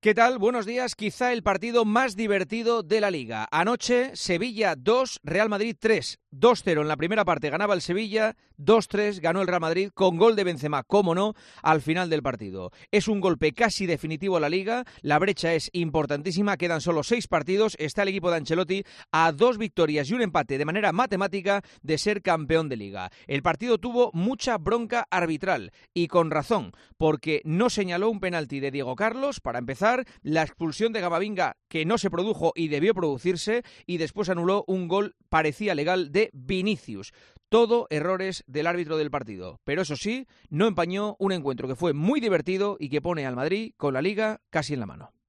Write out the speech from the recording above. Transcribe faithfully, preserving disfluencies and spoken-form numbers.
¿Qué tal? Buenos días. Quizá el partido más divertido de la Liga. Anoche, Sevilla dos, Real Madrid tres. dos cero en la primera parte ganaba el Sevilla, dos tres ganó el Real Madrid con gol de Benzema, cómo no, al final del partido. Es un golpe casi definitivo a la Liga, la brecha es importantísima, quedan solo seis partidos, está el equipo de Ancelotti a dos victorias y un empate de manera matemática de ser campeón de Liga. El partido tuvo mucha bronca arbitral y con razón, porque no señaló un penalti de Diego Carlos para empezar, la expulsión de Camavinga que no se produjo y debió producirse y después anuló un gol parecía legal de Vinicius. Todo errores del árbitro del partido, pero eso sí, no empañó un encuentro que fue muy divertido y que pone al Madrid con la Liga casi en la mano.